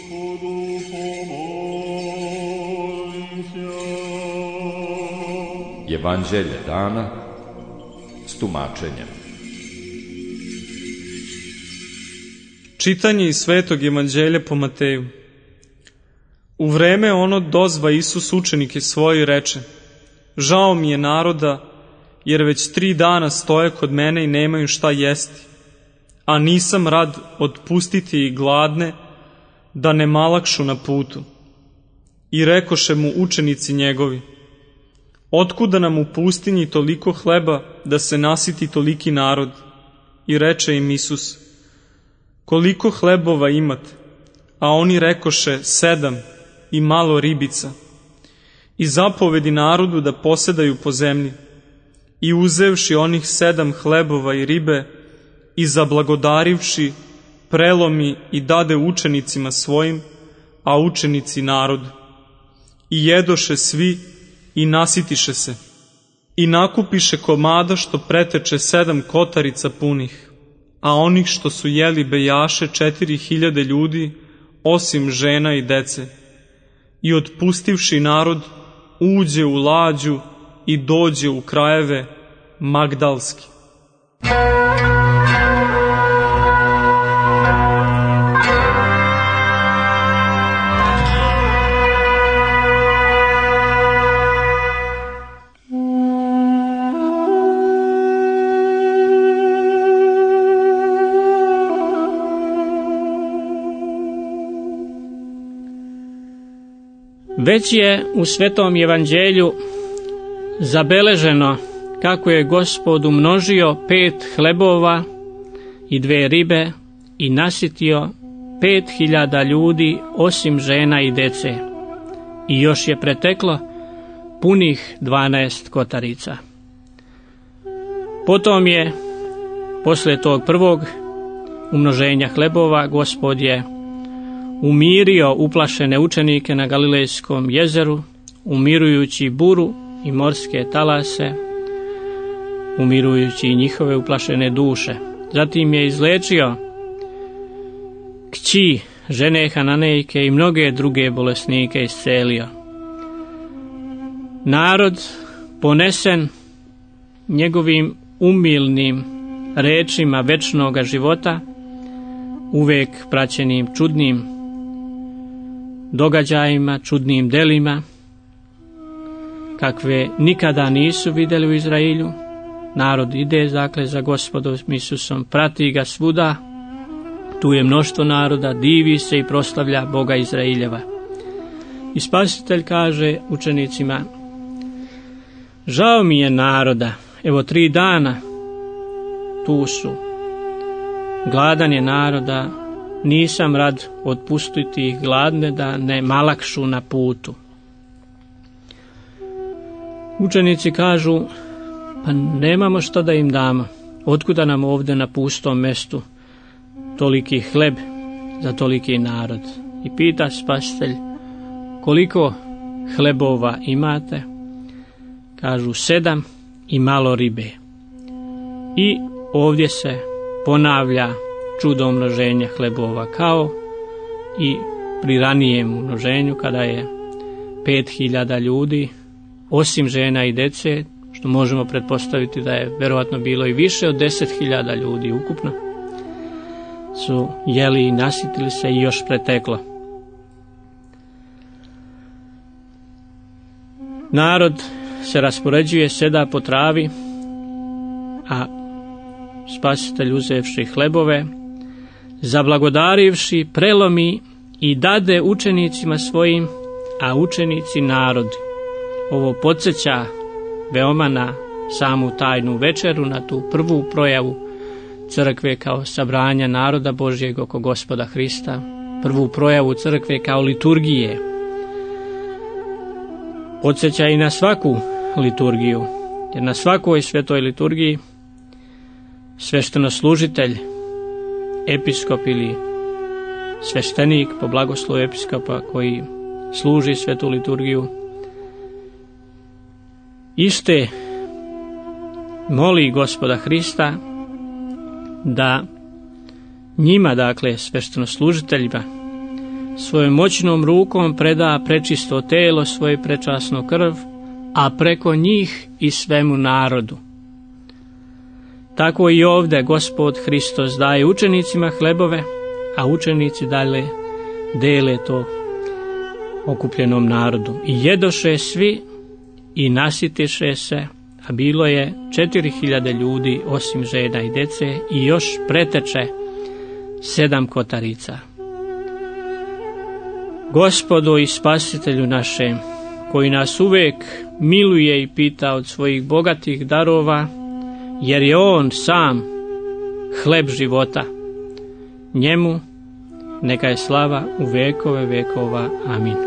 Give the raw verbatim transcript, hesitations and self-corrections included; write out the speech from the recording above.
Evanđelje dana s tumačenjem. Čitanje iz Svetog evanđelja po Mateju. U vreme ono dozva Isus učenike svoje i reče: žao mi je naroda, jer već tri dana stoje kod mene i nemaju šta jesti, a nisam rad otpustiti ih gladne, da ne malakšu na putu. I rekoše mu učenici njegovi: otkuda nam u pustinji toliko hleba da se nasiti toliki narod? I reče im Isus: koliko hlebova imate? A oni rekoše: sedam i malo ribica. I zapovedi narodu da posedaju po zemlji. I uzevši onih sedam hlebova i ribe i zablagodarivši, prelomi i dade učenicima svojim, a učenici narodu. I jedoše svi i nasitiše se. I nakupiše komada što preteče sedam kotarica punih, a onih što su jeli bejaše četiri hiljade ljudi, osim žena i dece. I otpustivši narod, uđe u lađu i dođe u krajeve Magdalski. Već je u Svetom evanđelju zabeleženo kako je Gospod umnožio pet hlebova i dve ribe i nasitio pet hiljada ljudi, osim žena i dece. I još je preteklo punih dvanaest kotarica. Potom je, posle tog prvog umnoženja hlebova, Gospod je umirio uplašene učenike na Galilejskom jezeru, umirujući buru i morske talase, umirujući njihove uplašene duše. Zatim je izlečio kći žene Hananejke i mnoge druge bolesnike iscelio. Narod, ponesen njegovim umilnim rečima večnoga života, uvek praćenim čudnim događajima, čudnim delima, kakve nikada nisu vidjeli u Izraelju. Narod ide dakle za Gospodom Isusom, prati ga svuda, tu je mnoštvo naroda, divi se i proslavlja Boga Izraeljeva. I Spasitelj kaže učenicima: žao mi je naroda, evo tri dana tu su, gladan je naroda, nisam rad otpustiti ih gladne da ne malakšu na putu. Učenici kažu: pa nemamo što da im damo, otkuda nam ovdje na pustom mestu toliki hleb za toliki narod. I pita Spasitelj: koliko hlebova imate? Kažu: sedam i malo ribe. I ovdje se ponavlja čudo umnoženja hlebova, kao i pri ranijem umnoženju kada je pet hiljada ljudi, osim žena i dece, što možemo pretpostaviti da je verovatno bilo i više od deset hiljada ljudi ukupno, su jeli i nasitili se i još preteklo. Narod se raspoređuje, seda po travi, a Spasitelj, uzevši hlebove, zablagodarivši, prelomi i dade učenicima svojim, a učenici narod. Ovo podsjeća veoma na samu tajnu večeru, na tu prvu projavu crkve kao sabranja naroda Božjeg oko Gospoda Hrista, prvu projavu crkve kao liturgije. Podsjeća i na svaku liturgiju, jer na svakoj svetoj liturgiji sveštenoslужitelj, episkop ili sveštenik po blagoslovu episkopa koji služi svetu liturgiju, iste moli Gospoda Hrista da njima, dakle sveštenoslужiteljima, svojom moćnom rukom preda prečisto telo, svoje prečasno krv, a preko njih i svemu narodu. Tako i ovdje Gospod Hristos daje učenicima hlebove, a učenici dalje dele to okupljenom narodu. I jedoše svi i nasitiše se, a bilo je četiri hiljade ljudi osim žena i dece i još preteče sedam kotarica. Gospodu i Spasitelju našem, koji nas uvijek miluje i pita od svojih bogatih darova, jer je On sam hleb života, njemu neka je slava u vekove vekova. Amin.